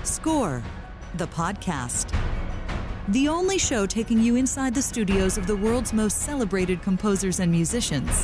Score, the podcast. The only show taking you inside the studios of the world's most celebrated composers and musicians.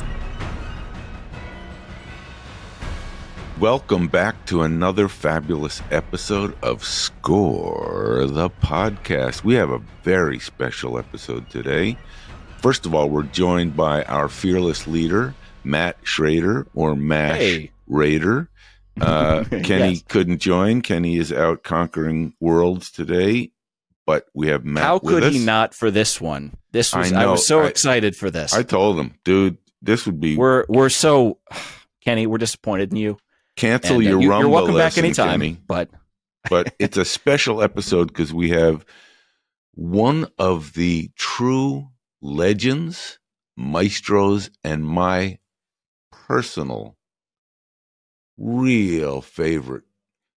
Welcome back to another fabulous episode of Score, the podcast. We have a very special episode today. First of all, we're joined by our fearless leader, Matt Schrader, or Mash Raider. Kenny couldn't join. Kenny is out conquering worlds today, but we have Matt. How with could us. he not for this one? I was so excited for this. I told him, dude, this would be. We're so, Kenny, we're disappointed in you. Cancel your Rumble. You're welcome back lesson, anytime, Kenny. but it's a special episode because we have one of the true legends, maestros, and my personal real favorite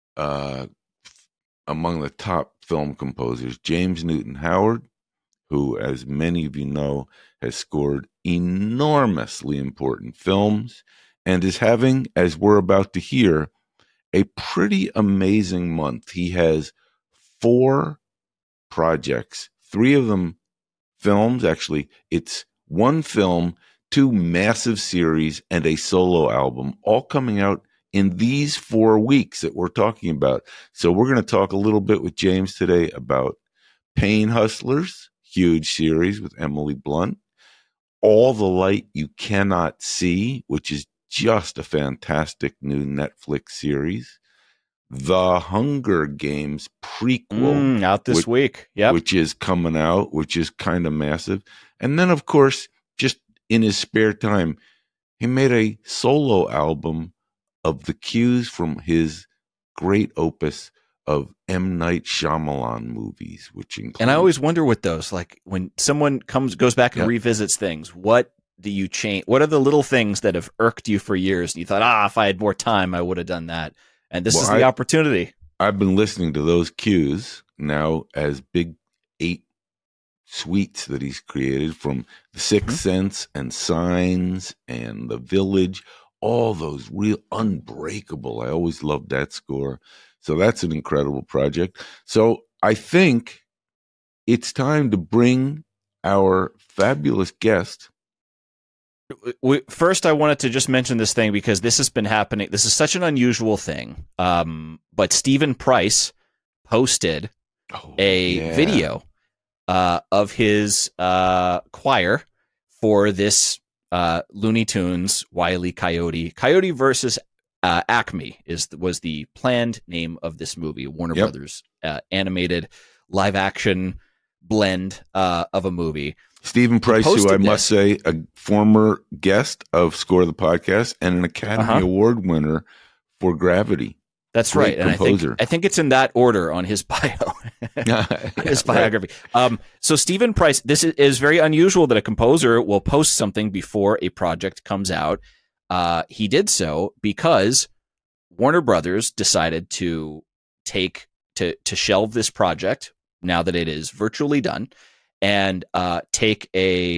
among the top film composers, James Newton Howard, who, as many of you know, has scored enormously important films and is having, as we're about to hear, a pretty amazing month. He has 4 projects, 3 of them films. Actually, it's 1 film, 2 massive series, and a solo album, all coming out in these 4 weeks that we're talking about. So we're going to talk a little bit with James today about Pain Hustlers, huge series with Emily Blunt, All the Light You Cannot See, which is just a fantastic new Netflix series, The Hunger Games prequel out this week, which is coming out, which is kind of massive. And then, of course, just in his spare time, he made a solo album of the cues from his great opus of M. Night Shyamalan movies, which include. And I always wonder with those, like when someone goes back and revisits things, what do you change? What are the little things that have irked you for years? And you thought, if I had more time, I would have done that. And this is the opportunity. I've been listening to those cues now as big 8 suites that he's created, from The Sixth Sense and Signs and The Village, all those real Unbreakable. I always loved that score. So that's an incredible project. So I think it's time to bring our fabulous guest. First, I wanted to just mention this thing because this has been happening. This is such an unusual thing. But Stephen Price posted a video of his choir for this Looney Tunes Wile E. Coyote. Coyote versus Acme was the planned name of this movie. Warner Brothers animated live action blend of a movie. Stephen Price, who I must say, a former guest of Score the Podcast and an Academy Award winner for Gravity. That's right. And I think it's in that order on his bio, his biography. Right. So Stephen Price, this is very unusual that a composer will post something before a project comes out. He did so because Warner Brothers decided to shelve this project now that it is virtually done, and take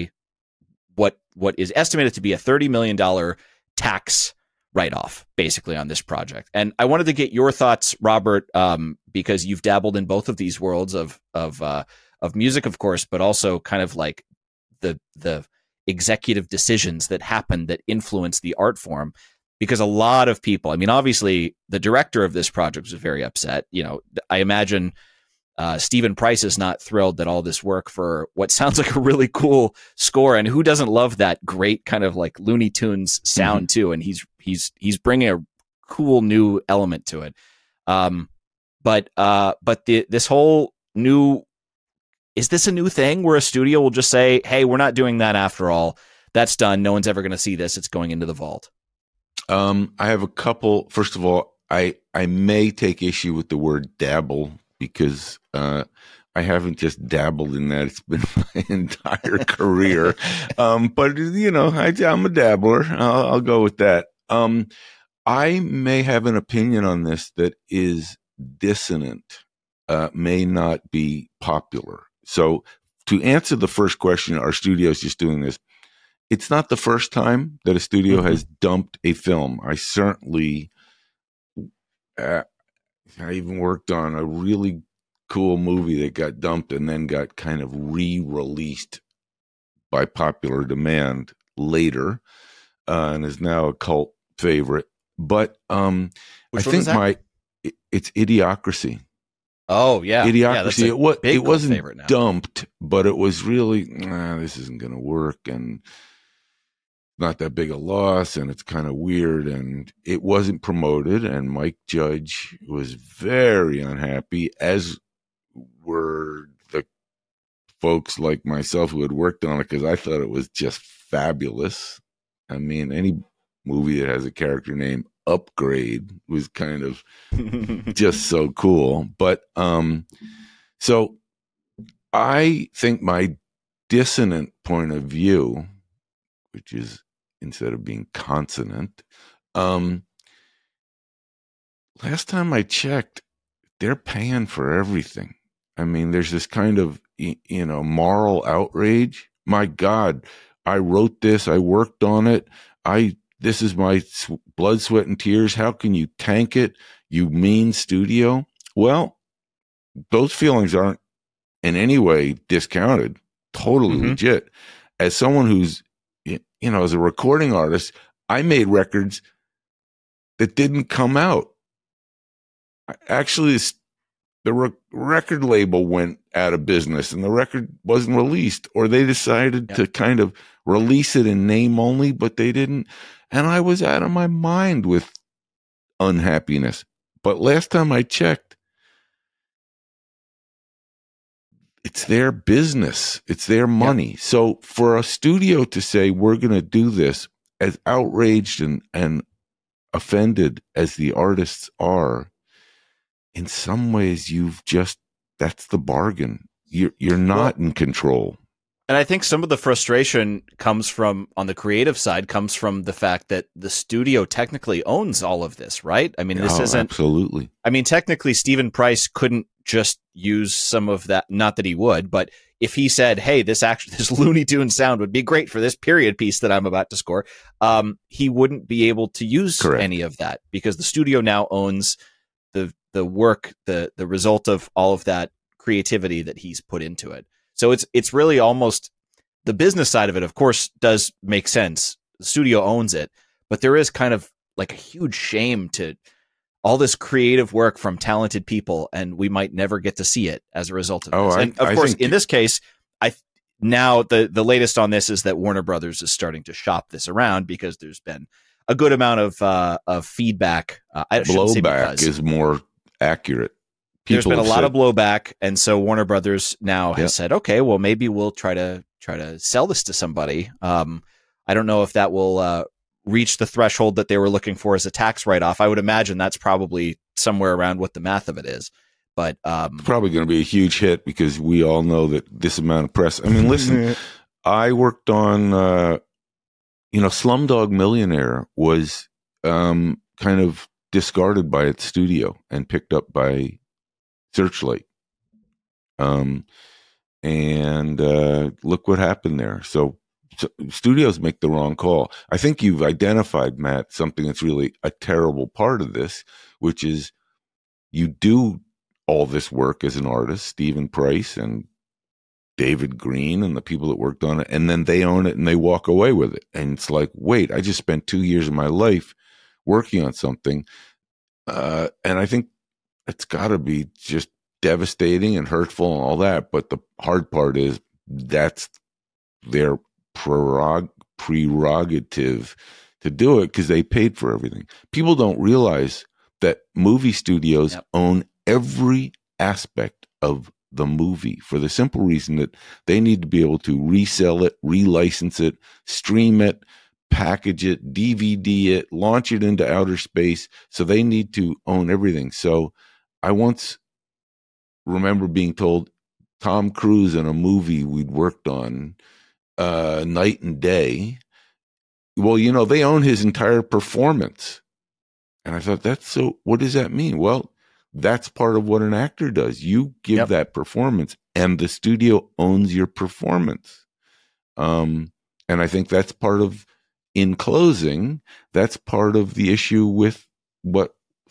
what is estimated to be a $30 million tax write-off, basically, on this project. And I wanted to get your thoughts, Robert, because you've dabbled in both of these worlds of music, of course, but also kind of like the executive decisions that happen that influence the art form. Because a lot of people, I mean, obviously, the director of this project was very upset. You know, I imagine Stephen Price is not thrilled that all this work for what sounds like a really cool score, and who doesn't love that great kind of like Looney Tunes sound too? And he's bringing a cool new element to it. But this whole new, is this a new thing where a studio will just say, "Hey, we're not doing that after all. That's done. No one's ever going to see this. It's going into the vault." I have a couple. First of all, I may take issue with the word dabble, because I haven't just dabbled in that. It's been my entire career. But, you know, I'm a dabbler. I'll go with that. I may have an opinion on this that is dissonant, may not be popular. So to answer the first question, our studio is just doing this. It's not the first time that a studio has dumped a film. I certainly I even worked on a really cool movie that got dumped and then got kind of re-released by popular demand later, and is now a cult favorite. But I think it's Idiocracy. Oh yeah, Idiocracy. Yeah, it wasn't dumped, but it was really this isn't going to work, and not that big a loss, and it's kind of weird, and it wasn't promoted, and Mike Judge was very unhappy, as were the folks like myself who had worked on it, because I thought it was just fabulous. I mean, any movie that has a character named Upgrade was kind of just so cool. But so I think my dissonant point of view, which is instead of being consonant, last time I checked, they're paying for everything. I mean, there's this kind of, moral outrage. My God, I wrote this. I worked on it. This is my blood, sweat, and tears. How can you tank it, you mean studio? Well, those feelings aren't in any way discounted. Totally legit. As someone who's, as a recording artist, I made records that didn't come out. Actually, the record label went out of business and the record wasn't released, or they decided to kind of release it in name only, but they didn't. And I was out of my mind with unhappiness. But last time I checked, it's their business. It's their money. Yep. So for a studio to say, we're going to do this, as outraged and offended as the artists are, in some ways, that's the bargain. You're not in control. And I think some of the frustration comes from, on the creative side, comes from the fact that the studio technically owns all of this, right? I mean, this isn't... Absolutely. I mean, technically, Stephen Price couldn't just use some of that, not that he would, but if he said, hey, this Looney Tunes sound would be great for this period piece that I'm about to score, he wouldn't be able to use any of that, because the studio now owns the work, the result of all of that creativity that he's put into it. So it's really almost, the business side of it, of course, does make sense. The studio owns it, but there is kind of like a huge shame to all this creative work from talented people, and we might never get to see it as a result of this. And of course, in this case, now the latest on this is that Warner Brothers is starting to shop this around, because there's been a good amount of feedback. Blowback is more accurate. There's been a lot of blowback, and so Warner Brothers now has said, okay, well, maybe we'll try to sell this to somebody. I don't know if that will reach the threshold that they were looking for as a tax write-off. I would imagine that's probably somewhere around what the math of it is. But it's probably going to be a huge hit, because we all know that this amount of press. I mean, listen, I worked on, Slumdog Millionaire was kind of discarded by its studio and picked up by Searchlight. And look what happened there. So studios make the wrong call. I think you've identified, Matt, something that's really a terrible part of this, which is you do all this work as an artist, Stephen Price and David Green and the people that worked on it, and then they own it and they walk away with it. And it's like, wait, I just spent 2 years of my life working on something. And I think it's got to be just devastating and hurtful and all that. But the hard part is that's their prerogative to do it, because they paid for everything. People don't realize that movie studios own every aspect of the movie, for the simple reason that they need to be able to resell it, relicense it, stream it, package it, DVD it, launch it into outer space. So they need to own everything. So I once remember being told, Tom Cruise in a movie we'd worked on, Night and Day, well, they own his entire performance. And I thought, what does that mean? Well, that's part of what an actor does. You give that performance, and the studio owns your performance. And I think that's part of, in closing, that's part of the issue with what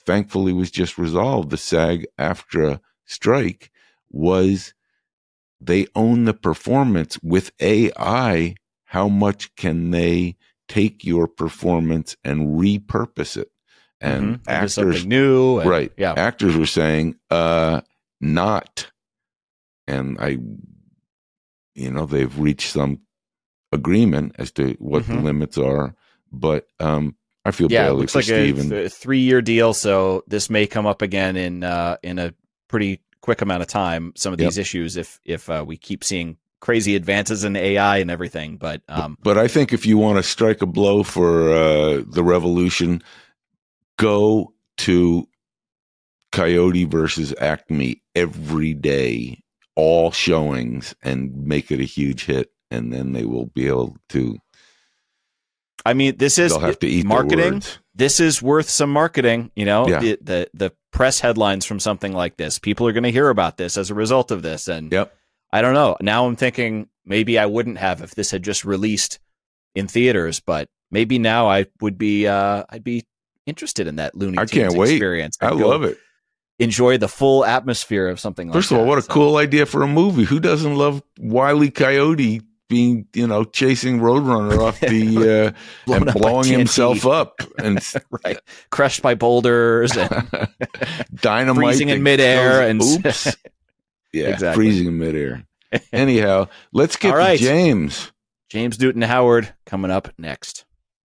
thankfully was just resolved, the SAG-AFTRA strike, was they own the performance. With AI, how much can they take your performance and repurpose it? And actors, something new, and, right? Yeah, actors were saying, not. And they've reached some agreement as to what the limits are, but I feel badly it looks for like Steven. a 3-year deal, so this may come up again in a pretty quick amount of time. Some of these issues, if we keep seeing crazy advances in AI and everything, but I think if you want to strike a blow for the revolution, go to Coyote versus Acme every day, all showings, and make it a huge hit, and then they will be able to. I mean, they'll have to eat marketing. This is worth some marketing. The press headlines from something like this. People are going to hear about this as a result of this, and I don't know. Now I'm thinking maybe I wouldn't have if this had just released in theaters, but maybe now I would be. I'd be interested in that Looney Tunes experience. I love it. Enjoy the full atmosphere of something like that. First of all, what a cool idea for a movie. Who doesn't love Wile E. Coyote being, chasing Roadrunner off the and blowing himself up and right, crushed by boulders and dynamite, freezing in midair, and oops, exactly. Freezing in midair. Anyhow, let's get to James. James Newton Howard coming up next.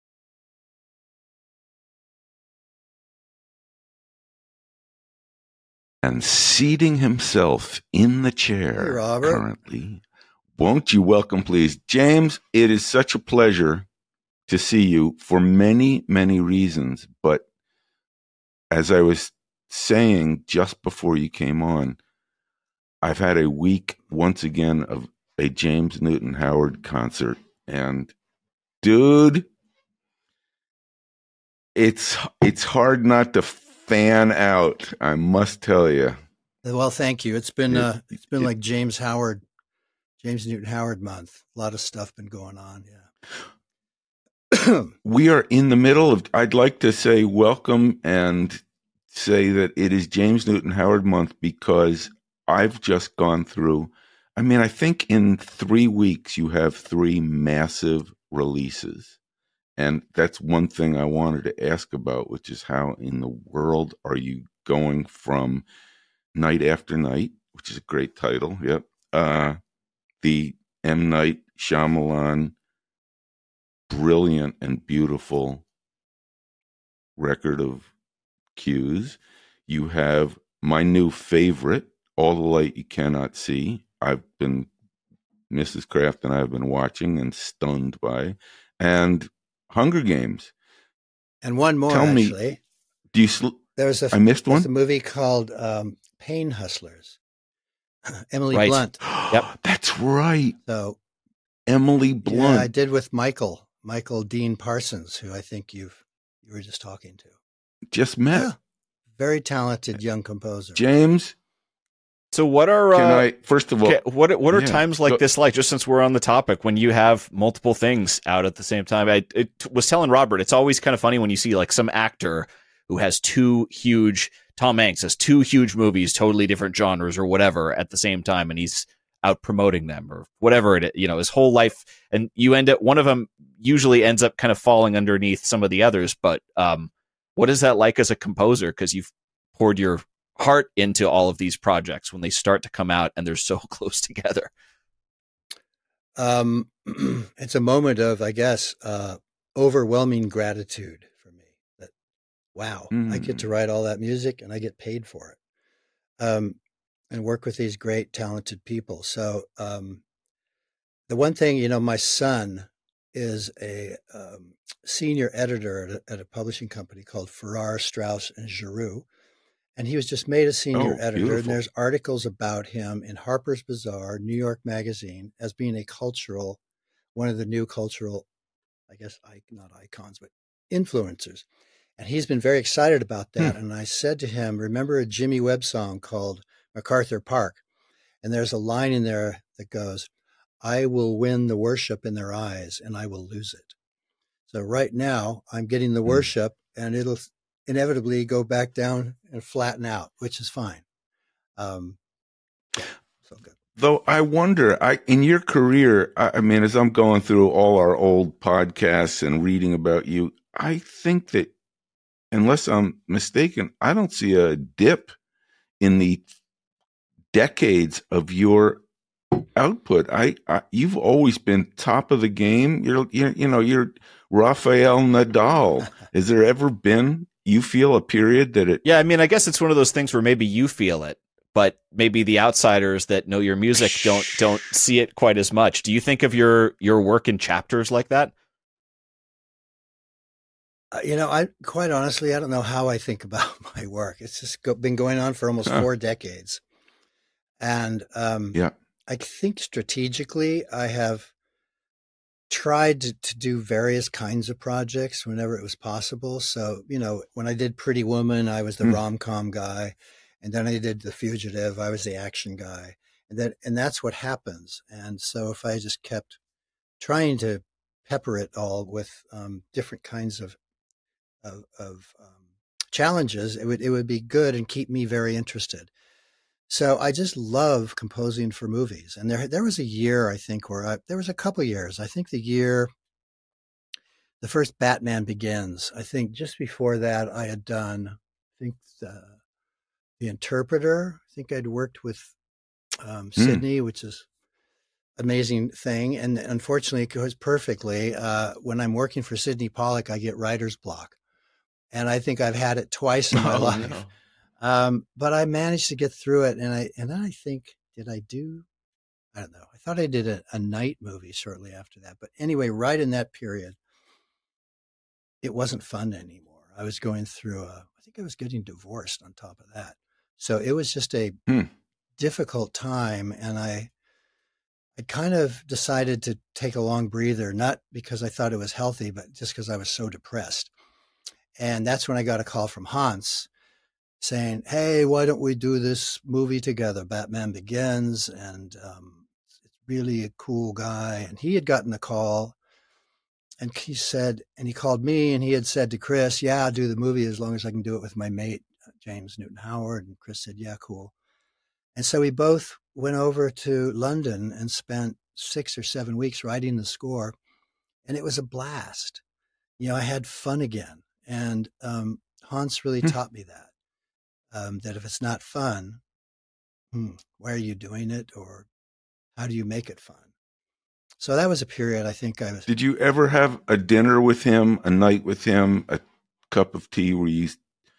And seating himself in the chair currently. Won't you welcome, please, James? It is such a pleasure to see you for many, many reasons. But as I was saying just before you came on, I've had a week once again of a James Newton Howard concert. And dude, it's hard not to fan out, I must tell you. Well, thank you. It's been like James Newton Howard month. A lot of stuff been going on. Yeah. We are in the middle of, I'd like to say welcome and say that it is James Newton Howard month because I've just gone through, I think in 3 weeks you have 3 massive releases. And that's one thing I wanted to ask about, which is how in the world are you going from Night After Night, which is a great title, the M. Night Shyamalan brilliant and beautiful record of cues. You have my new favorite, All the Light You Cannot See. Mrs. Kraft and I have been watching and stunned by, and Hunger Games. And one more, Tell actually. Me, I missed one? There's a movie called Pain Hustlers. Emily Blunt. Yep. That's right. So Emily Blunt. Yeah, I did with Michael Dean Parsons, who I think you were just talking to. Just met. Yeah. Very talented young composer. James. So what are first of all, what are times like this like? Just since we're on the topic, when you have multiple things out at the same time, I was telling Robert, it's always kind of funny when you see like some actor who has Tom Hanks has 2 huge movies, totally different genres or whatever at the same time, and he's out promoting them or whatever it is, his whole life, and you end up one of them usually ends up kind of falling underneath some of the others. But what is that like as a composer? Because you've poured your heart into all of these projects when they start to come out and they're so close together. It's a moment of, I guess, overwhelming gratitude for me that, wow, I get to write all that music and I get paid for it. And work with these great, talented people. So, the one thing, my son is a senior editor at a publishing company called Farrar, Straus and Giroux. And he was just made a senior editor, beautiful. And there's articles about him in Harper's Bazaar, New York Magazine, as being one of the new cultural, I guess, not icons, but influencers. And he's been very excited about that. And I said to him, remember a Jimmy Webb song called MacArthur Park? And there's a line in there that goes, I will win the worship in their eyes and I will lose it. So right now I'm getting the worship, and inevitably go back down and flatten out, which is fine. So good. Though I wonder, in your career, I mean, as I'm going through all our old podcasts and reading about you, I think that, unless I'm mistaken, I don't see a dip in the decades of your output. You've always been top of the game. You're Rafael Nadal. Has there ever been, you feel, a period that it? Yeah, I mean, I guess it's one of those things where maybe you feel it, but maybe the outsiders that know your music don't see it quite as much. Do you think of your work in chapters like that? I quite honestly, I don't know how I think about my work. It's just been going on for almost 4 decades. And I think strategically, I have tried to do various kinds of projects whenever it was possible. So, when I did Pretty Woman, I was the rom-com guy. And then I did The Fugitive, I was the action guy. And that's what happens. And so if I just kept trying to pepper it all with different kinds of challenges, it would be good and keep me very interested. So I just love composing for movies. And there was a year, I think, there was a couple of years. I think the first Batman Begins, I think just before that I had done, The Interpreter. I think I'd worked with Sydney, which is an amazing thing. And unfortunately, it goes perfectly. When I'm working for Sydney Pollack, I get writer's block. And I think I've had it twice in my life. No. But I managed to get through it. And then I think, I don't know. I thought I did a night movie shortly after that. But anyway, right in that period, it wasn't fun anymore. I was going through I think I was getting divorced on top of that. So it was just a difficult time. And I kind of decided to take a long breather, not because I thought it was healthy, but just because I was so depressed. And that's when I got a call from Hans saying, hey, why don't we do this movie together, Batman Begins? And it's really a cool guy. And he had gotten the call, and he called me, and he had said to Chris, yeah, I'll do the movie as long as I can do it with my mate, James Newton Howard. And Chris said, yeah, cool. And so we both went over to London and spent 6 or 7 weeks writing the score. And it was a blast. I had fun again. And Hans really taught me that if it's not fun, why are you doing it? Or how do you make it fun? So that was a period I think I was. Did you ever have a dinner with him, a night with him, a cup of tea where you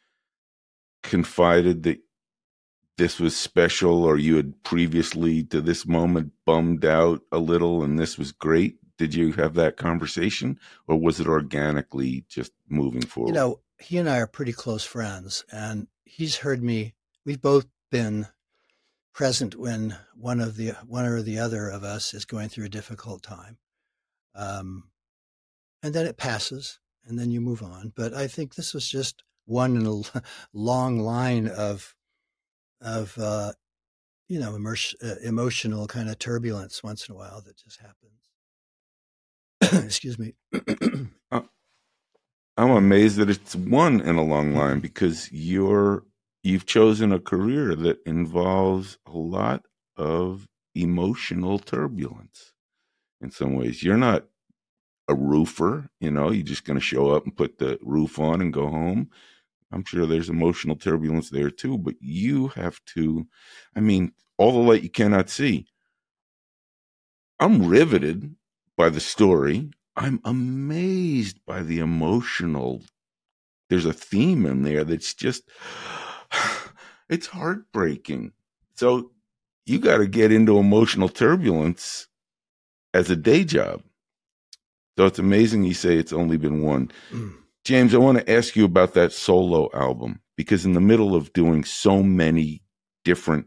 confided that this was special, or you had previously to this moment bummed out a little and this was great? Did you have that conversation, or was it organically just moving forward? He and I are pretty close friends, and he's heard me. We've both been present when one or the other of us is going through a difficult time. And then it passes, and then you move on. But I think this was just one in a long line of emotional kind of turbulence once in a while that just happens. Excuse me. I'm amazed that it's one in a long line, because you've chosen a career that involves a lot of emotional turbulence. In some ways, you're not a roofer, you're just going to show up and put the roof on and go home. I'm sure there's emotional turbulence there too, but you have to, all the light you cannot see. I'm riveted by the story. I'm amazed by the emotional. There's a theme in there that's just, it's heartbreaking. So you got to get into emotional turbulence as a day job. So it's amazing you say it's only been one. James, I want to ask you about that solo album, because in the middle of doing so many different,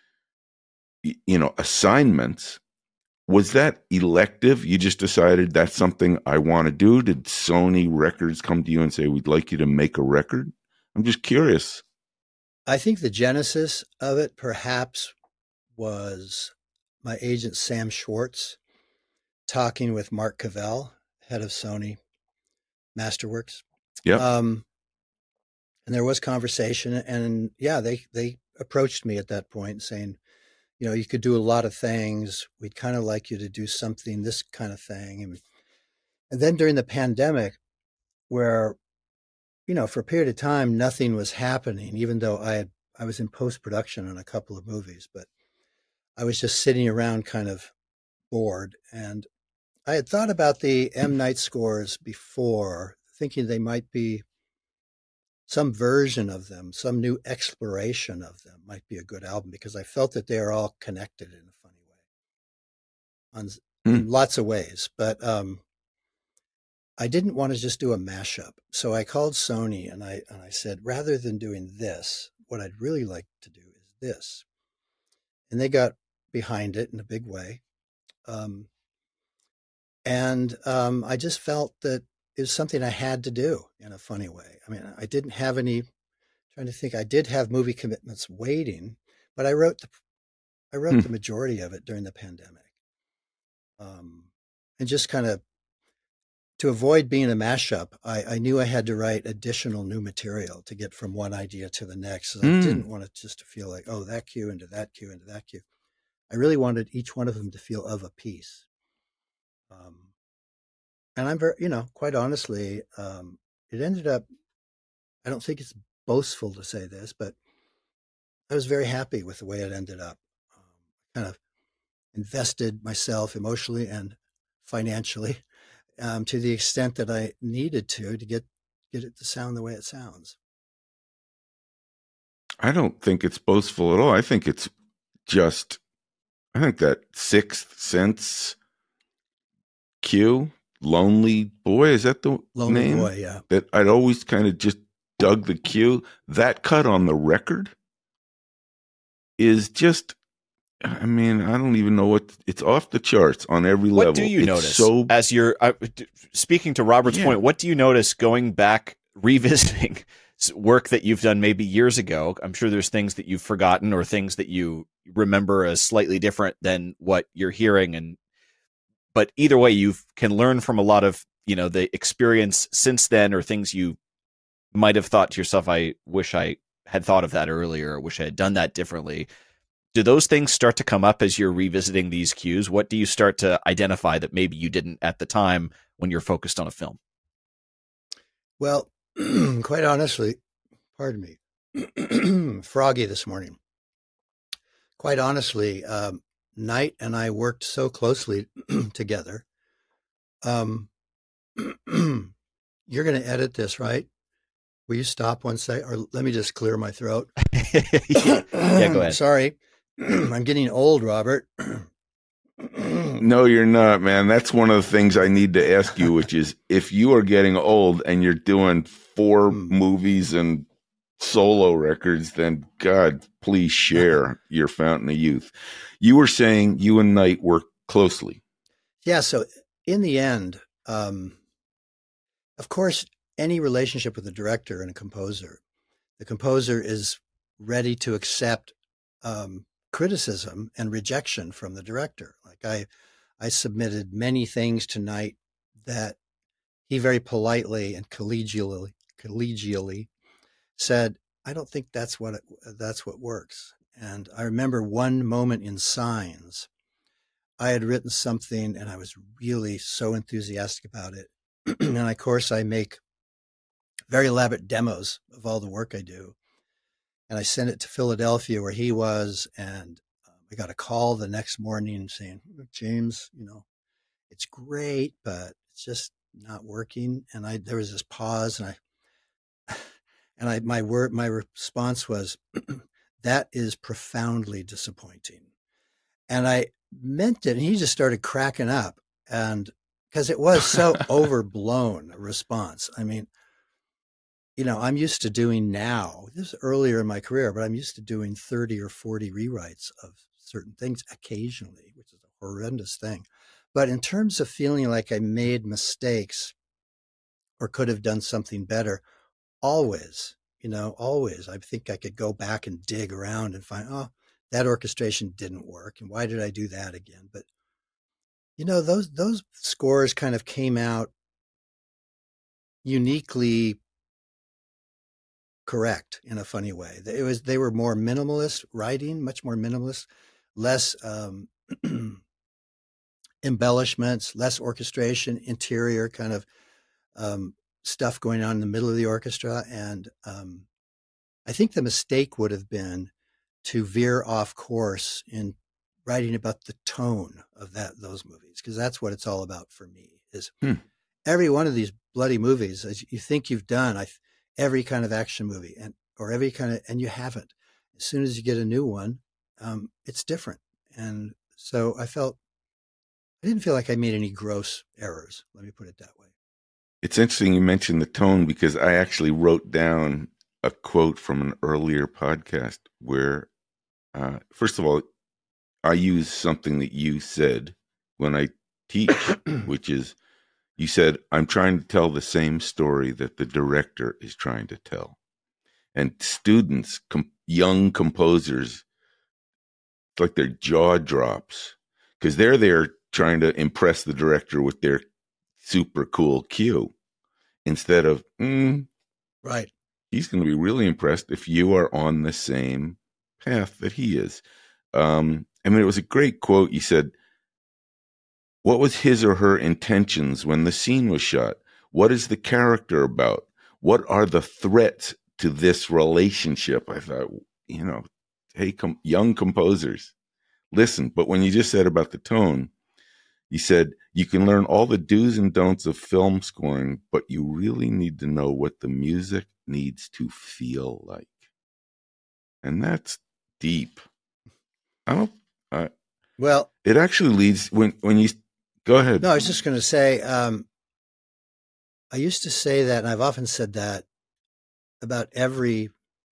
assignments, was that elective? You just decided that's something I want to do? Did Sony Records come to you and say, we'd like you to make a record? I'm just curious. I think the genesis of it perhaps was my agent, Sam Schwartz, talking with Mark Cavell, head of Sony Masterworks. Yeah. And there was conversation, and yeah, they approached me at that point saying, you could do a lot of things. We'd kind of like you to do something, this kind of thing. And then during the pandemic, where, for a period of time, nothing was happening, even though I was in post-production on a couple of movies, but I was just sitting around kind of bored. And I had thought about the M. Night scores before, thinking they might be some version of them, some new exploration of them might be a good album, because I felt that they are all connected in a funny way in lots of ways. But I didn't want to just do a mashup. So I called Sony and I said, rather than doing this, what I'd really like to do is this. And they got behind it in a big way. I just felt that it was something I had to do in a funny way. I mean, I didn't have trying to think, I did have movie commitments waiting, but I wrote the majority of it during the pandemic. And just kind of to avoid being a mashup, I knew I had to write additional new material to get from one idea to the next. So I didn't want it just to feel like, oh, that cue into that cue into that cue. I really wanted each one of them to feel of a piece. And I'm very, quite honestly, it ended up, I don't think it's boastful to say this, but I was very happy with the way it ended up. Kind of invested myself emotionally and financially to the extent that I needed to get it to sound the way it sounds. I don't think it's boastful at all. I think it's just, I think that Sixth Sense cue, Lonely Boy, is that the Lonely name? Boy, yeah. That I'd always kind of just dug the cue. That cut on the record is just, I mean, I don't even know it's off the charts on every level. What do you notice as you're speaking to Robert's point? What do you notice going back, revisiting work that you've done maybe years ago? I'm sure there's things that you've forgotten or things that you remember as slightly different than what you're hearing. But either way, you can learn from a lot of, the experience since then, or things you might have thought to yourself, I wish I had thought of that earlier, or wish I had done that differently. Do those things start to come up as you're revisiting these cues? What do you start to identify that maybe you didn't at the time when you're focused on a film? Well, quite honestly, pardon me, froggy this morning. Quite honestly, Night and I worked so closely together. You're going to edit this, right? Will you stop one second, or let me just clear my throat? Yeah, go ahead. Sorry. I'm getting old, Robert. No, you're not, man. That's one of the things I need to ask you, which is if you are getting old and you're doing 4 movies and solo records, then God, please share your fountain of youth. You were saying you and Night work closely. Yeah. So in the end, of course, any relationship with a director and a composer, the composer is ready to accept criticism and rejection from the director. Like I submitted many things to Night that he very politely and collegially said, I don't think that's what works. And I remember one moment in Signs, I had written something and I was really so enthusiastic about it. And of course I make very elaborate demos of all the work I do. And I sent it to Philadelphia where he was, and I got a call the next morning saying, James, it's great, but it's just not working. And there was this pause, and my response was, that is profoundly disappointing. And I meant it, and he just started cracking up, and because it was so overblown a response. I mean, I'm used to doing now, this is earlier in my career, but I'm used to doing 30 or 40 rewrites of certain things occasionally, which is a horrendous thing. But in terms of feeling like I made mistakes or could have done something better, always, I think I could go back and dig around and find, that orchestration didn't work. And why did I do that again? But, those scores kind of came out uniquely correct in a funny way. They were more minimalist writing, much more minimalist, less embellishments, less orchestration, interior kind of stuff going on in the middle of the orchestra. And I think the mistake would have been to veer off course in writing about the tone of those movies, because that's what it's all about for me. Is every one of these bloody movies, as you think you've done, every kind of action movie or every kind of, and you haven't. As soon as you get a new one, it's different. And so I didn't feel like I made any gross errors. Let me put it that way. It's interesting you mentioned the tone, because I actually wrote down a quote from an earlier podcast where, first of all, I use something that you said when I teach, which is, you said, I'm trying to tell the same story that the director is trying to tell. And students, young composers, it's like their jaw drops, because they're there trying to impress the director with their super cool cue, instead of, right, he's going to be really impressed if you are on the same path that he is. I mean, it was a great quote. You said, what was his or her intentions when the scene was shot? What is the character about? What are the threats to this relationship? I thought, hey, young composers, listen. But when you just said about the tone, you said, you can learn all the do's and don'ts of film scoring, but you really need to know what the music needs to feel like. And that's deep. Well, it actually leads when you go ahead. No, I was just going to say, I used to say that, and I've often said that about every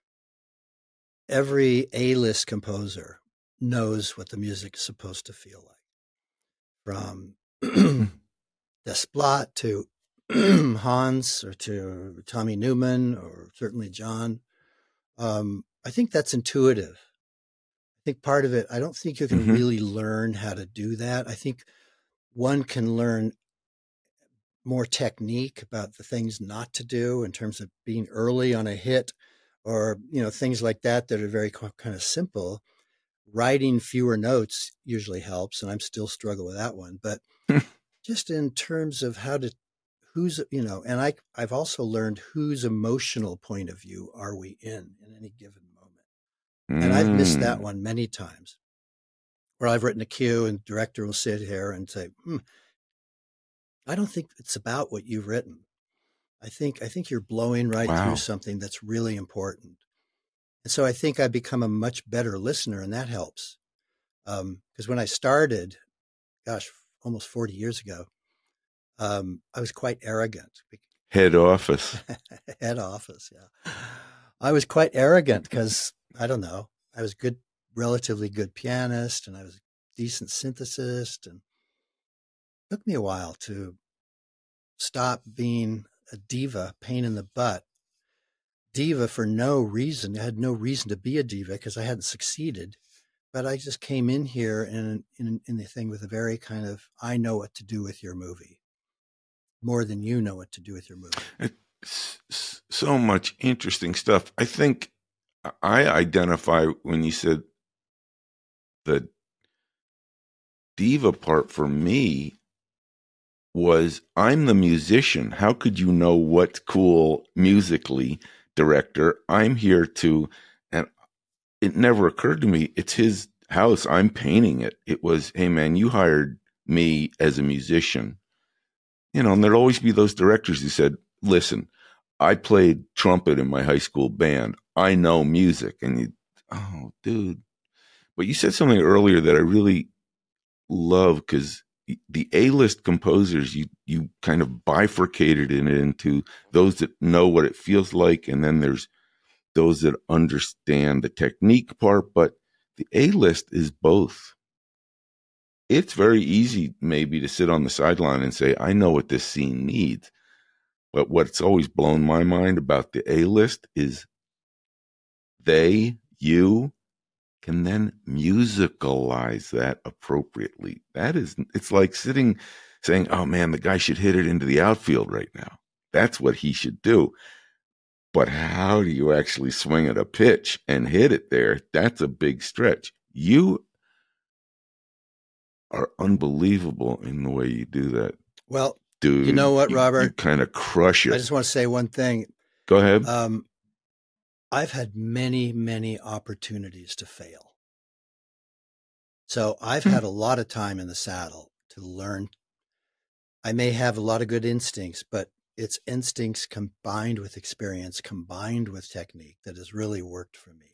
A-list composer knows what the music is supposed to feel like. From Desplat to Hans, or to Tommy Newman, or certainly John. I think that's intuitive. I think part of it, I don't think you can really learn how to do that. I think one can learn more technique about the things not to do in terms of being early on a hit, or, things like that are very kind of simple. Writing fewer notes usually helps, and I'm still struggle with that one. But just in terms of and I've also learned whose emotional point of view are we in any given moment. And I've missed that one many times, where I've written a cue and the director will sit here and say, I don't think it's about what you've written. I think you're blowing right through something that's really important. And so I think I've become a much better listener, and that helps. Because when I started, almost 40 years ago, I was quite arrogant. Head office. Head office, yeah. I was quite arrogant because, I don't know, I was relatively good pianist, and I was a decent synthesist, and it took me a while to stop being a diva, pain in the butt. Diva for no reason. I had no reason to be a diva because I hadn't succeeded. But I just came in here in the thing with a very kind of, I know what to do with your movie, more than you know what to do with your movie. It's so much interesting stuff. I think I identify when you said the diva part for me was, I'm the musician. How could you know what's cool musically, director? I'm here to, and it never occurred to me, it's his house. I'm painting it. It was, hey man, you hired me as a musician. And there'd always be those directors who said, listen, I played trumpet in my high school band. I know music. And oh, dude. But you said something earlier that I really love, because the A-list composers, you kind of bifurcated it into those that know what it feels like, and then there's those that understand the technique part. But the A-list is both. It's very easy maybe to sit on the sideline and say, I know what this scene needs. But what's always blown my mind about the A-list is you can then musicalize that appropriately. It's like saying, oh man, the guy should hit it into the outfield right now. That's what he should do. But how do you actually swing at a pitch and hit it there? That's a big stretch. You are unbelievable in the way you do that. Well, dude, you know what, Robert? You kind of crush it. I just want to say one thing. Go ahead. I've had many, many opportunities to fail. So I've had a lot of time in the saddle to learn. I may have a lot of good instincts, but it's instincts combined with experience, combined with technique that has really worked for me.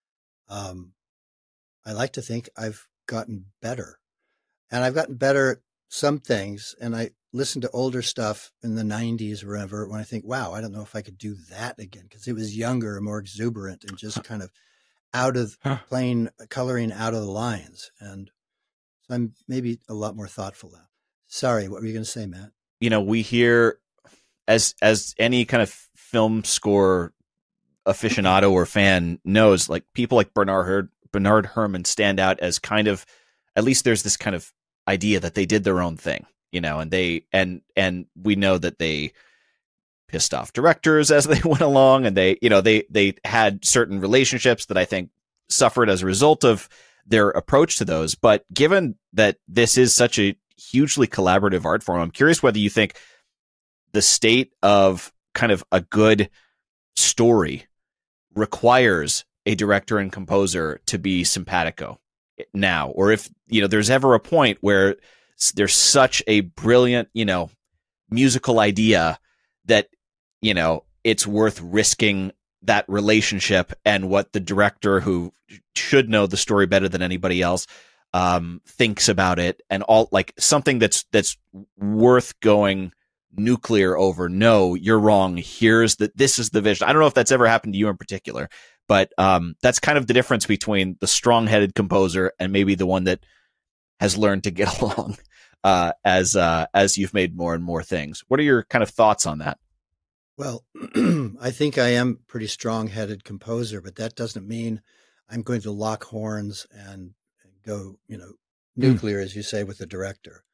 I like to think I've gotten better. And I've gotten better at some things. And I listen to older stuff in the 90s or whatever when I think, wow, I don't know if I could do that again, because it was younger and more exuberant and just kind of out of coloring out of the lines. And so I'm maybe a lot more thoughtful now. Sorry, what were you going to say, Matt? You know, we hear, as any kind of film score aficionado or fan knows, like people like Bernard Herrmann stand out as kind of, at least there's this kind of idea that they did their own thing, you know, and and we know that they pissed off directors as they went along, and they had certain relationships that I think suffered as a result of their approach to those. But given that this is such a hugely collaborative art form, I'm curious whether you think the state of kind of a good story requires a director and composer to be simpatico now, or if, you know, there's ever a point where there's such a brilliant, you know, musical idea that, you know, it's worth risking that relationship and what the director, who should know the story better than anybody else, thinks about it, and all, like something that's worth going nuclear over. No, you're wrong. This is the vision. I don't know if that's ever happened to you in particular, but that's kind of the difference between the strong-headed composer and maybe the one that has learned to get along as you've made more and more things. What are your kind of thoughts on that? Well, I think I am a pretty strong-headed composer, but that doesn't mean I'm going to lock horns and go, you know, nuclear, as you say, with the director.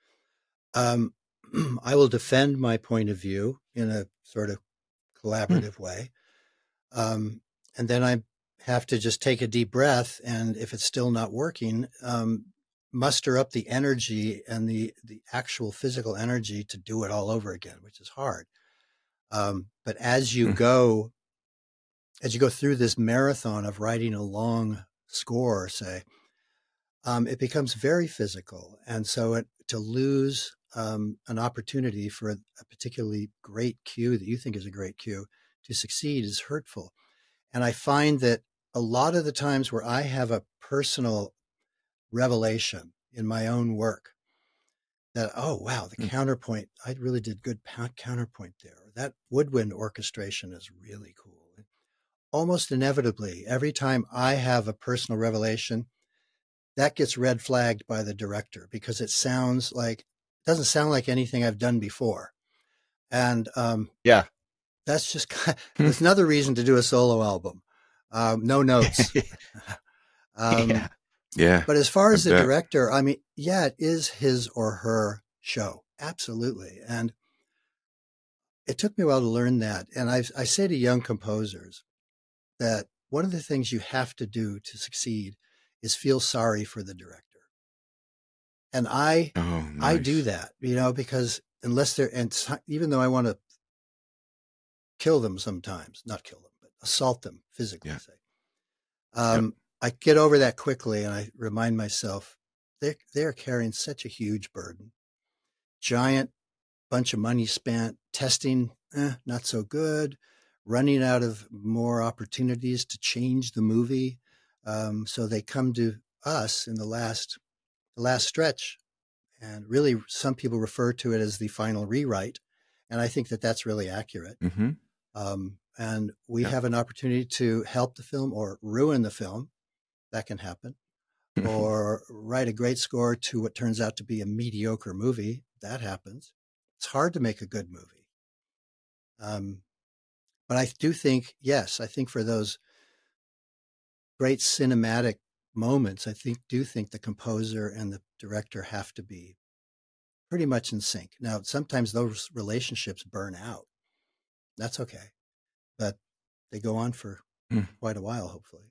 I will defend my point of view in a sort of collaborative way. And then I have to just take a deep breath. And if it's still not working, muster up the energy and the actual physical energy to do it all over again, which is hard. But as you go through this marathon of writing a long score, say, it becomes very physical. And so to lose an opportunity for a particularly great cue that you think is a great cue to succeed is hurtful. And I find that a lot of the times where I have a personal revelation in my own work that, oh, wow, the counterpoint, I really did good counterpoint there. Or that woodwind orchestration is really cool. Almost inevitably, every time I have a personal revelation, that gets red flagged by the director because it doesn't sound like anything I've done before. And that's just that's another reason to do a solo album. No notes. Yeah. But as far as the director, I mean, yeah, it is his or her show. Absolutely. And it took me a while to learn that. And I say to young composers that one of the things you have to do to succeed is feel sorry for the director. And I do that, you know, because unless even though I want to kill them sometimes, not kill them, but assault them physically, say. I get over that quickly, and I remind myself they're carrying such a huge burden. Giant bunch of money spent, testing, not so good, running out of more opportunities to change the movie. So they come to us in the last stretch, and really some people refer to it as the final rewrite, and I think that that's really accurate. And we have an opportunity to help the film or ruin the film. That can happen. Or write a great score to what turns out to be a mediocre movie. That happens. It's hard to make a good movie. But I do think, I think for those great cinematic moments, I do think the composer and the director have to be pretty much in sync. Now, sometimes those relationships burn out. That's okay. But they go on for quite a while, hopefully.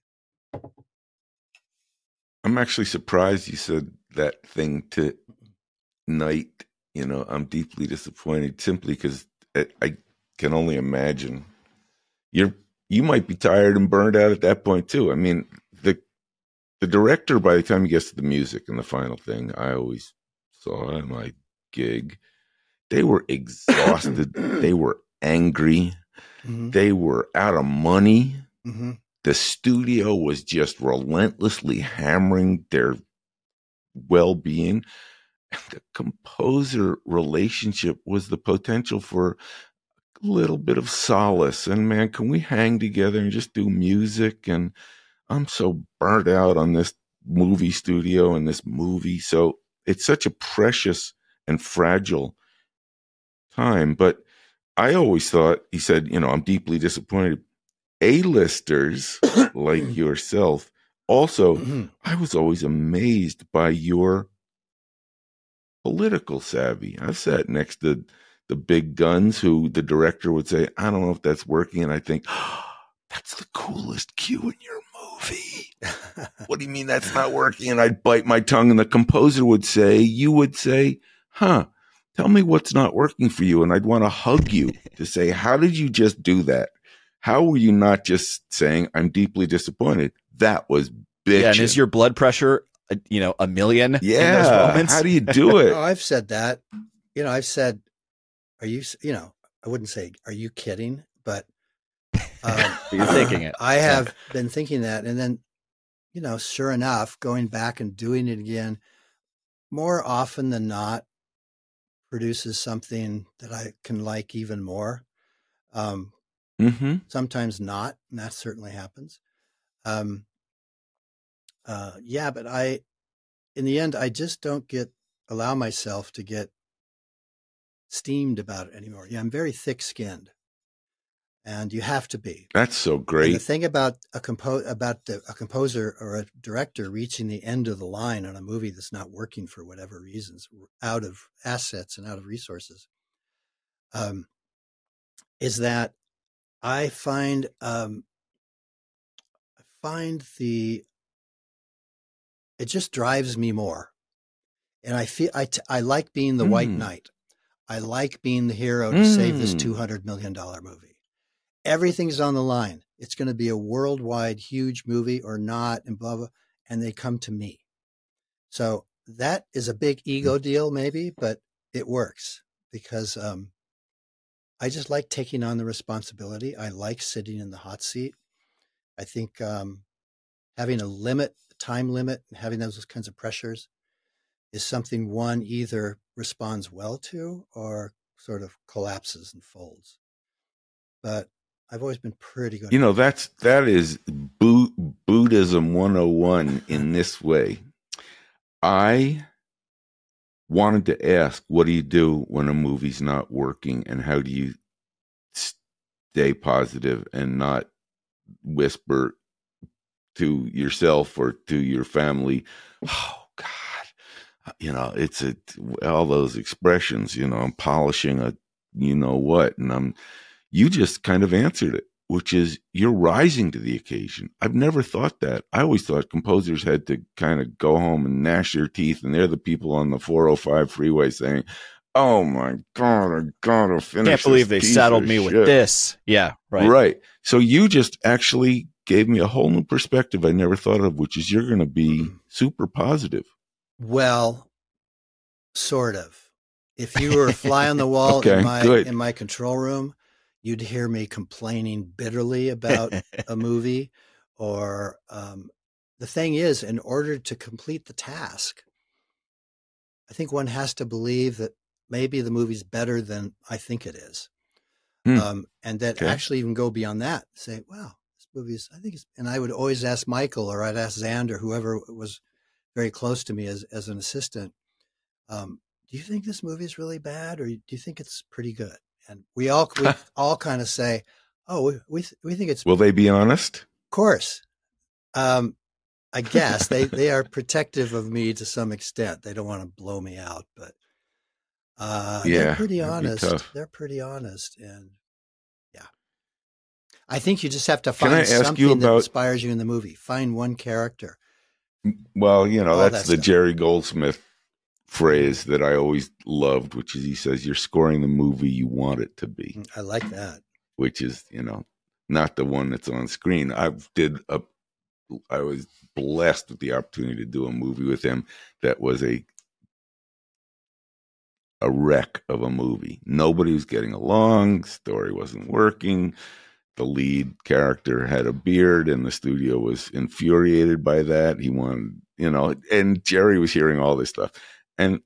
I'm actually surprised you said that thing tonight. You know, I'm deeply disappointed simply because I can only imagine you might be tired and burned out at that point too. I mean, the director, by the time he gets to the music and the final thing, I always saw in my gig, they were exhausted. They were angry. Mm-hmm. They were out of money. Mm-hmm. The studio was just relentlessly hammering their well-being. And the composer relationship was the potential for a little bit of solace. And man, can we hang together and just do music? And I'm so burnt out on this movie studio and this movie. So it's such a precious and fragile time. But I always thought, he said, you know, I'm deeply disappointed. A-listers like yourself, also, I was always amazed by your political savvy. I've sat next to the big guns who the director would say, I don't know if that's working. And I think, oh, that's the coolest cue in your movie. What do you mean that's not working? And I'd bite my tongue, and the composer would say, you would say, tell me what's not working for you. And I'd want to hug you to say, how did you just do that? How were you not just saying, I'm deeply disappointed? That was bitchin'. Yeah, and is your blood pressure, a million? Yeah. In those moments? How do you do it? Oh, I've said that. I've said, are you, I wouldn't say, are you kidding? But you're thinking it. I have been thinking that. And then, sure enough, going back and doing it again, more often than not, produces something that I can like even more. Sometimes not, and that certainly happens. But in the end, I just don't allow myself to get steamed about it anymore. Yeah, I'm very thick-skinned, and you have to be. That's so great. And the thing about a composer or a director reaching the end of the line on a movie that's not working for whatever reasons, out of assets and out of resources, is that I find it just drives me more, and I feel I like being the white knight. I like being the hero to save this $200 million movie. Everything's on the line. It's going to be a worldwide huge movie or not, and blah blah. And they come to me, so that is a big ego deal, maybe, but it works because I just like taking on the responsibility. I like sitting in the hot seat. I think having a time limit, and having those kinds of pressures is something one either responds well to or sort of collapses and folds. But I've always been pretty good. That is Buddhism 101 in this way. I wanted to ask, what do you do when a movie's not working, and how do you stay positive and not whisper to yourself or to your family, oh God, it's all those expressions, I'm polishing a what, and you just kind of answered it, which is you're rising to the occasion. I've never thought that. I always thought composers had to kind of go home and gnash their teeth, and they're the people on the 405 freeway saying, oh my God, I gotta finish. Can't believe they saddled me with this. Yeah, right. Right. So you just actually gave me a whole new perspective I never thought of, which is you're going to be super positive. Well, sort of. If you were a fly on the wall in my control room, you'd hear me complaining bitterly about a movie. Or the thing is, in order to complete the task, I think one has to believe that maybe the movie's better than I think it is. And that actually even go beyond that. Say, wow, this movie's, and I would always ask Michael, or I'd ask Xander, whoever was very close to me as an assistant, do you think this movie is really bad, or do you think it's pretty good? And we all kind of say, oh, we think it's. Will they be honest? Of course. I guess they are protective of me to some extent. They don't want to blow me out, but they're pretty honest. They're pretty honest, and yeah, I think you just have to find something that inspires you in the movie. Find one character. Well, that's the Jerry Goldsmith phrase that I always loved, which is he says, you're scoring the movie you want it to be. I like that. Which is, not the one that's on screen. I was blessed with the opportunity to do a movie with him that was a wreck of a movie. Nobody was getting along. Story wasn't working. The lead character had a beard, and the studio was infuriated by that. He wanted, and Jerry was hearing all this stuff. And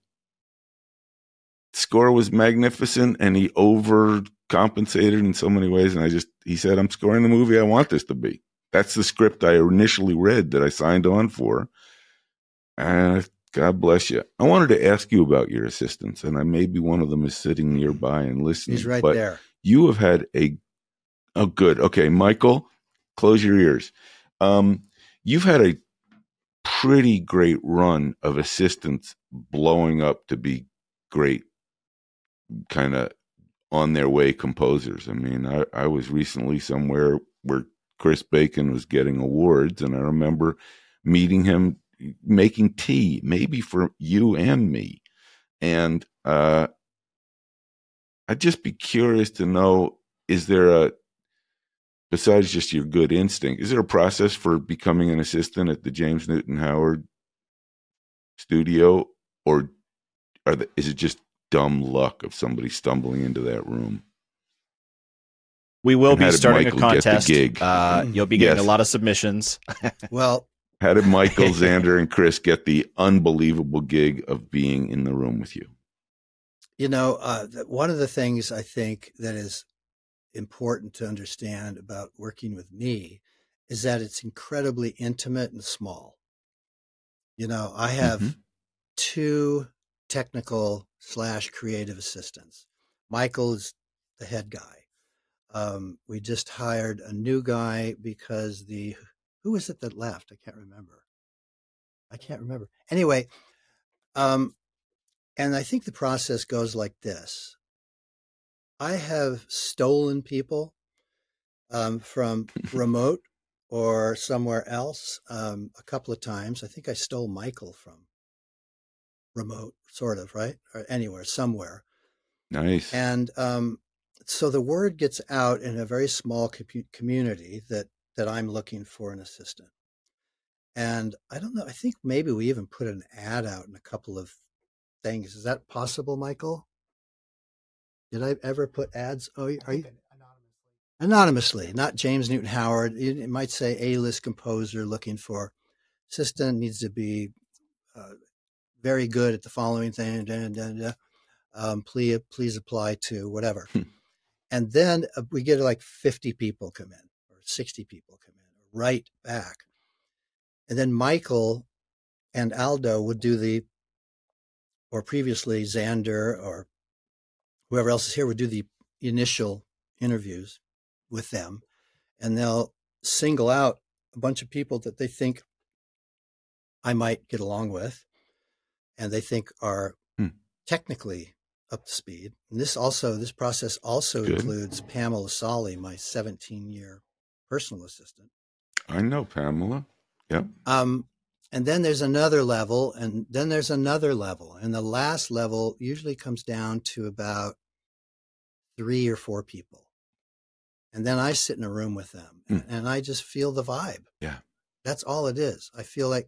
score was magnificent, and he overcompensated in so many ways. And he said, I'm scoring the movie I want this to be. That's the script I initially read that I signed on for. And God bless you. I wanted to ask you about your assistants, and maybe one of them is sitting nearby and listening. He's right there. You have had oh, good. Okay, Michael, close your ears. You've had a pretty great run of assistants blowing up to be great, kind of on their way composers. I mean, I was recently somewhere where Chris Bacon was getting awards, and I remember meeting him making tea, maybe for you and me. And I'd just be curious to know, is there besides just your good instinct, is there a process for becoming an assistant at the James Newton Howard studio, or is it just dumb luck of somebody stumbling into that room? We will be starting a contest. You'll be getting a lot of submissions. Well, how did Michael, Xander, and Chris get the unbelievable gig of being in the room with you? One of the things I think that is important to understand about working with me is that it's incredibly intimate and small. I have two technical / creative assistants. Michael is the head guy. We just hired a new guy because who was it that left? I can't remember. Anyway, and I think the process goes like this. I have stolen people from remote or somewhere else a couple of times. I think I stole Michael from remote, sort of, right? Or anywhere, somewhere. Nice. And so the word gets out in a very small community that I'm looking for an assistant. And I don't know, I think maybe we even put an ad out in a couple of things. Is that possible, Michael? Did I ever put ads? Oh, are you? Anonymously, not James Newton Howard. It might say A-list composer looking for assistant, needs to be very good at the following thing. Please apply to whatever. And then we get like 50 people come in or 60 people come in, right back. And then Michael and Aldo would do or previously Xander or whoever else is here would do the initial interviews with them, and they'll single out a bunch of people that they think I might get along with and they think are technically up to speed. And this process also includes Pamela Solly, my 17-year personal assistant. I know Pamela. Yep. And then there's another level, and then there's another level. And the last level usually comes down to about 3 or 4 people. And then I sit in a room with them and I just feel the vibe. Yeah. That's all it is. I feel like,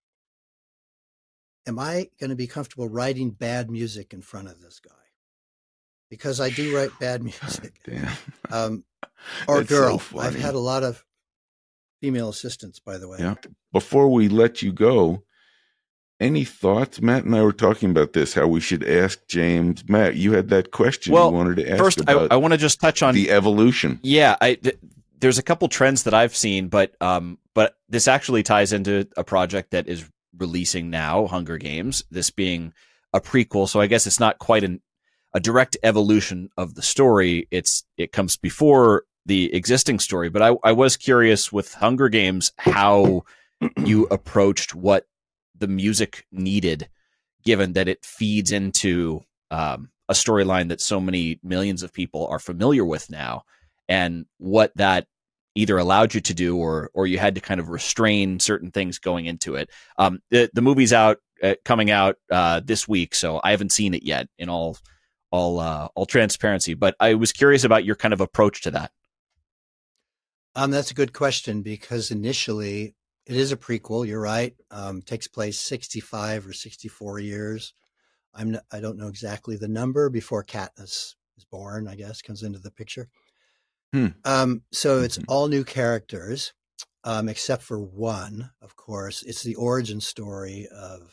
am I going to be comfortable writing bad music in front of this guy? Because I do write bad music. Damn. Or girl. So I've had a lot of female assistants, by the way. Yeah. Before we let you go, any thoughts? Matt and I were talking about this, how we should ask James. Matt, you had that question you wanted to ask. First, I want to just touch on the evolution. Yeah, there's a couple trends that I've seen, but this actually ties into a project that is releasing now, Hunger Games, this being a prequel. So I guess it's not quite a direct evolution of the story. It comes before the existing story. But I was curious with Hunger Games how you approached what the music needed, given that it feeds into a storyline that so many millions of people are familiar with now, and what that either allowed you to do or you had to kind of restrain certain things going into it. The movie's out coming out this week, so I haven't seen it yet in all transparency, but I was curious about your kind of approach to that. That's a good question, because initially it is a prequel. You're right. Takes place 65 or 64 years. I don't know exactly the number before Katniss is born, I guess, comes into the picture. So it's all new characters, except for one, of course. It's the origin story of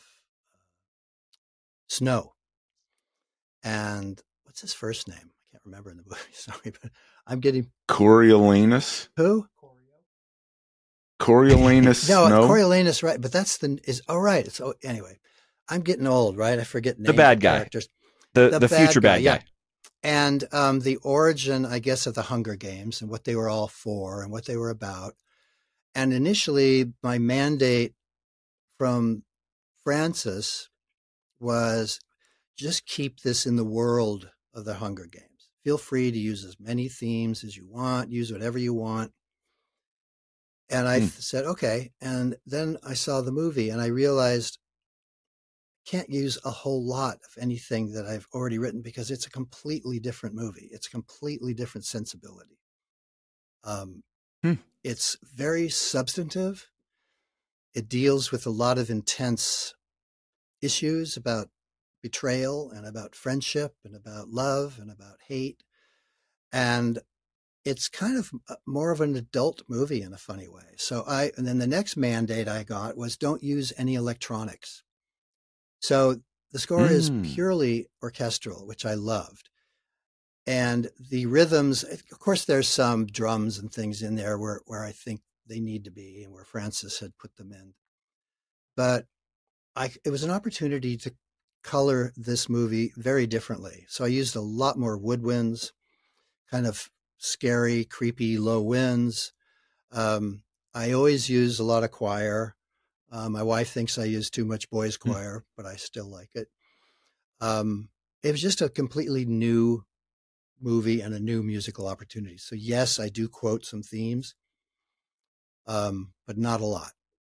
Snow. And what's his first name? I can't remember in the movie. Sorry, but I'm getting Coriolanus. Who? Coriolanus. No, Snow? Coriolanus, right? But that's right. So anyway, I'm getting old, right? I forget names. The bad guy. Characters. The future bad guy. Yeah. And the origin, I guess, of the Hunger Games and what they were all for and what they were about. And initially, my mandate from Francis was just keep this in the world of the Hunger Games. Feel free to use as many themes as you want, use whatever you want. And I said, okay. And then I saw the movie and I realized I can't use a whole lot of anything that I've already written, because it's a completely different movie. It's a completely different sensibility. It's very substantive. It deals with a lot of intense issues about betrayal and about friendship and about love and about hate. And it's kind of more of an adult movie in a funny way. And then the next mandate I got was don't use any electronics. So the score is purely orchestral, which I loved. And the rhythms, of course, there's some drums and things in there where I think they need to be and where Francis had put them in. But it was an opportunity to color this movie very differently. So I used a lot more woodwinds, kind of scary, creepy, low winds. I always use a lot of choir. My wife thinks I use too much boys choir, but I still like it. It was just a completely new movie and a new musical opportunity. So yes, I do quote some themes, but not a lot.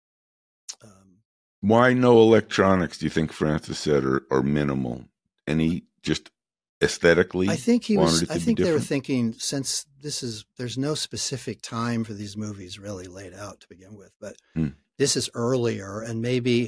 Why no electronics, do you think Francis said, or minimal? Any just aesthetically? I think they were thinking, since there's no specific time for these movies really laid out to begin with, but this is earlier and maybe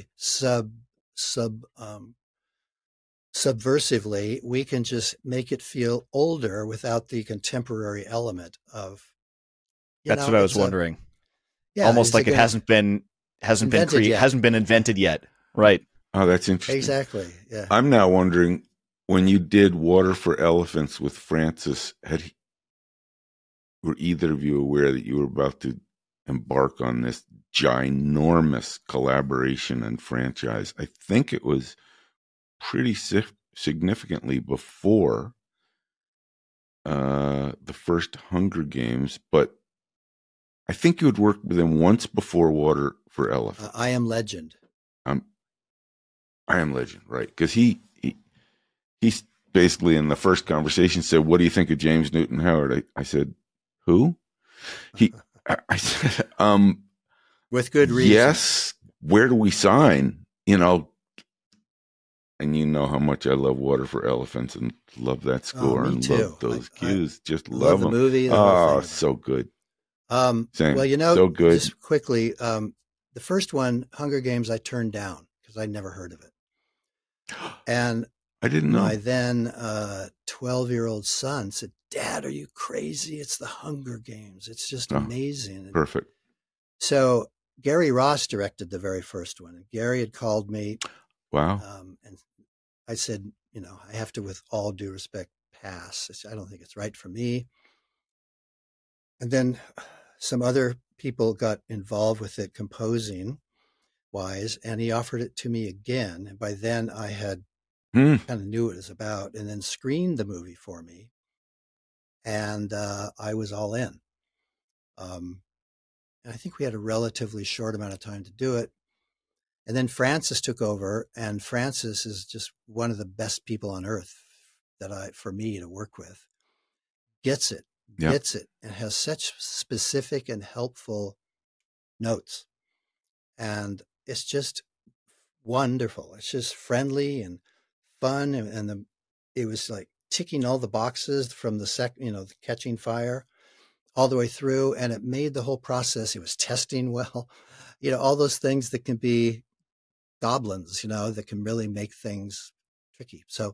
subversively, we can just make it feel older without the contemporary element of. That's what I was wondering. Almost like it hasn't been invented yet. Right. Oh, that's interesting. Exactly. Yeah. I'm now wondering, when you did Water for Elephants with Francis, were either of you aware that you were about to embark on this ginormous collaboration and franchise? I think it was pretty significantly before the first Hunger Games, but I think you had worked with him once before Water for Elephants. I Am Legend. I Am Legend, right? Because he's basically in the first conversation said, "What do you think of James Newton Howard?" I said, "Who?" I said, with good reason. Yes. Where do we sign? And you know how much I love Water for Elephants and love that score and love those cues. Just love them. The movie. So good. Same. Well, so good. Just quickly, the first one, Hunger Games, I turned down because I'd never heard of it. And I didn't know. My then 12-year-old son said, "Dad, are you crazy? It's the Hunger Games. It's just amazing." Perfect. So Gary Ross directed the very first one. And Gary had called me. Wow. And I said, I have to, with all due respect, pass. I don't think it's right for me. And then some other people got involved with it composing wise, and he offered it to me again. And by then I had kind of knew what it was about, and then screened the movie for me. And I was all in. And I think we had a relatively short amount of time to do it. And then Francis took over, and Francis is just one of the best people on earth for me to work with. Gets it. gets it and has such specific and helpful notes. And it's just wonderful. It's just friendly and fun. And it was like ticking all the boxes from the Catching Fire all the way through. And it made the whole process, it was testing well, all those things that can be goblins, that can really make things tricky. So,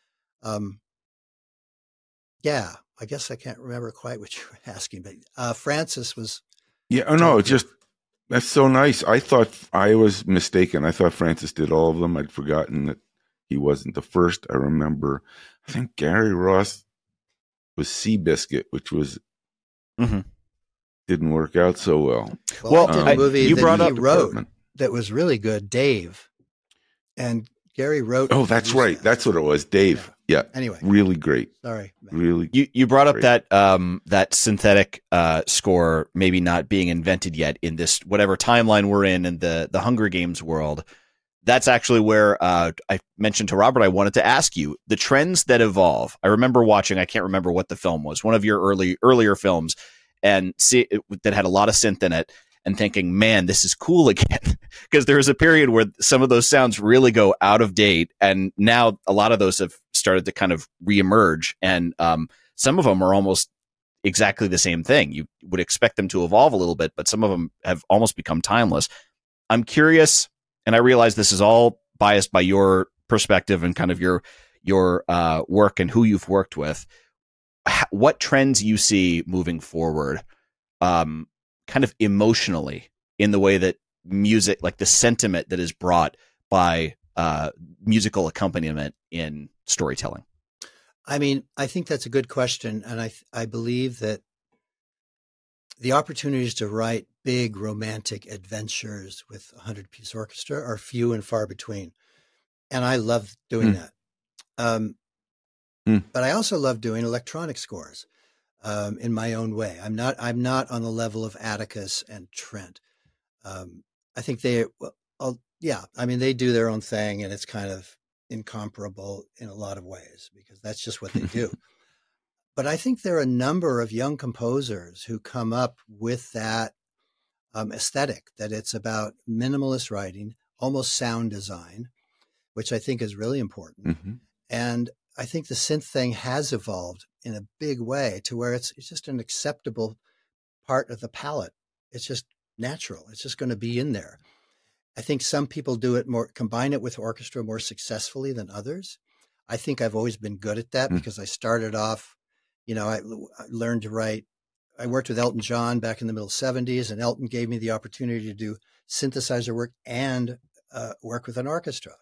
yeah, I guess I can't remember quite what you were asking, but Francis was. Yeah, oh no, that's so nice. I thought I was mistaken. I thought Francis did all of them. I'd forgotten that he wasn't the first. I remember, I think Gary Ross was Seabiscuit, which was didn't work out so well. Well, the movie you brought up wrote that was really good, Dave, and Gary wrote. Oh, that's right. That's what it was, Dave. Yeah. Anyway, really great. Sorry, really. You brought up that that synthetic score maybe not being invented yet in this whatever timeline we're in the Hunger Games world. That's actually where I mentioned to Robert I wanted to ask you the trends that evolve. I remember watching. I can't remember what the film was. One of your earlier films, and that had a lot of synth in it. And thinking, man, this is cool again. Because there was a period where some of those sounds really go out of date. And now a lot of those have started to kind of reemerge. And some of them are almost exactly the same thing. You would expect them to evolve a little bit, but some of them have almost become timeless. I'm curious, and I realize this is all biased by your perspective and kind of your work and who you've worked with. What trends you see moving forward? Kind of emotionally in the way that music, like the sentiment that is brought by musical accompaniment in storytelling? I mean, I think that's a good question. And I believe that the opportunities to write big romantic adventures with a 100-piece orchestra are few and far between. And I love doing that. But I also love doing electronic scores. In my own way. I'm not on the level of Atticus and Trent. I think they do their own thing, and it's kind of incomparable in a lot of ways because that's just what they do. But I think there are a number of young composers who come up with that aesthetic, that it's about minimalist writing, almost sound design, which I think is really important. And I think the synth thing has evolved in a big way to where it's just an acceptable part of the palette. It's just natural. It's just going to be in there. I think some people combine it with orchestra more successfully than others. I think I've always been good at that because I started off, I learned to write. I worked with Elton John back in the middle 70s, and Elton gave me the opportunity to do synthesizer work and work with an orchestra.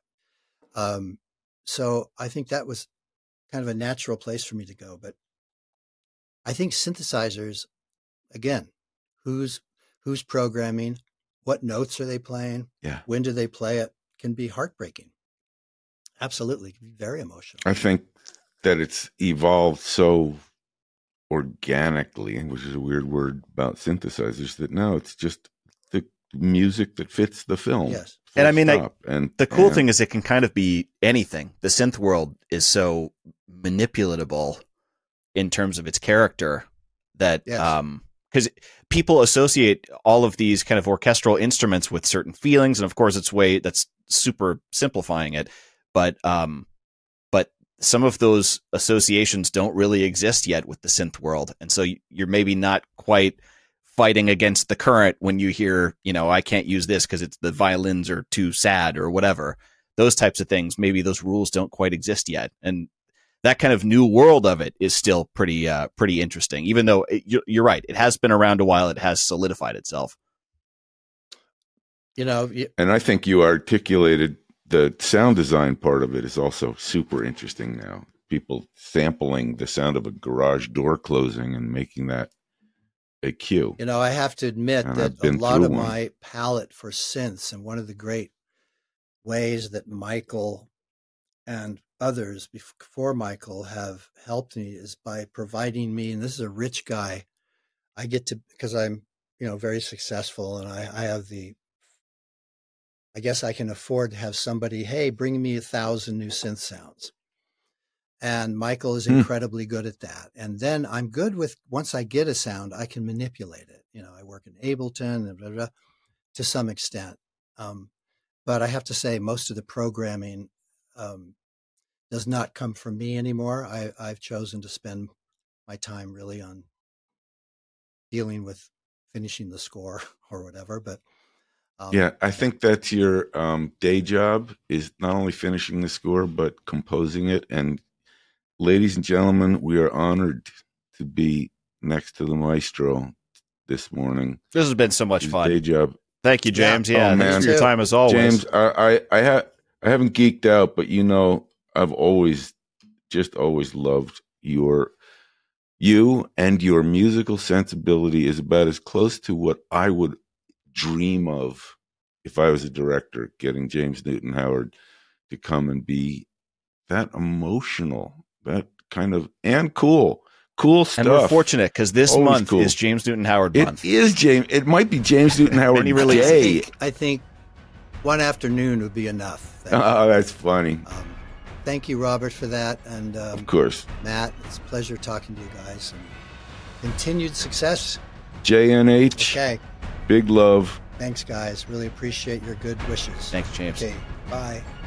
So I think that was kind of a natural place for me to go. But I think synthesizers, again, who's programming, what notes are they playing? Yeah. When do they play it? Can be heartbreaking. Absolutely. Can be very emotional. I think that it's evolved so organically, which is a weird word about synthesizers, that now it's just the music that fits the film. Yes. And I mean, the cool thing is it can kind of be anything. The synth world is so manipulatable in terms of its character that, because people associate all of these kind of orchestral instruments with certain feelings. And of course that's super simplifying it. But some of those associations don't really exist yet with the synth world. And so you're maybe not quite fighting against the current when you hear, I can't use this because the violins are too sad or whatever. Those types of things, maybe those rules don't quite exist yet. And that kind of new world of it is still pretty interesting, even though you're right. It has been around a while. It has solidified itself. And I think you articulated the sound design part of it is also super interesting now. People sampling the sound of a garage door closing and making that a cue. I have to admit that a lot of my palette for synths, and one of the great ways that Michael and others before Michael have helped me is by providing me, and this is a rich guy, I get to, because I'm, very successful, and I have I guess I can afford to have somebody, hey, bring me 1,000 new synth sounds. And Michael is incredibly good at that. And then I'm good with, once I get a sound, I can manipulate it. I work in Ableton and blah, blah, blah, to some extent. But I have to say, most of the programming does not come from me anymore. I've chosen to spend my time really on dealing with finishing the score or whatever. But yeah, I think that's your day job, is not only finishing the score, but composing it. And ladies and gentlemen, we are honored to be next to the maestro this morning. This has been so much fun. Day job. Thank you, James. Yeah, thanks for your time as always. James, I haven't geeked out, but I've always loved you and your musical sensibility is about as close to what I would dream of if I was a director, getting James Newton Howard to come and be that emotional, that kind of, and cool stuff. And we're fortunate because this month is James Newton Howard month. It might be James Newton Howard Day. I think one afternoon would be enough. Oh, that's funny. Thank you, Robert, for that. And of course, Matt, it's a pleasure talking to you guys. And continued success. JNH. Okay. Big love. Thanks, guys. Really appreciate your good wishes. Thanks, James. Okay. Bye.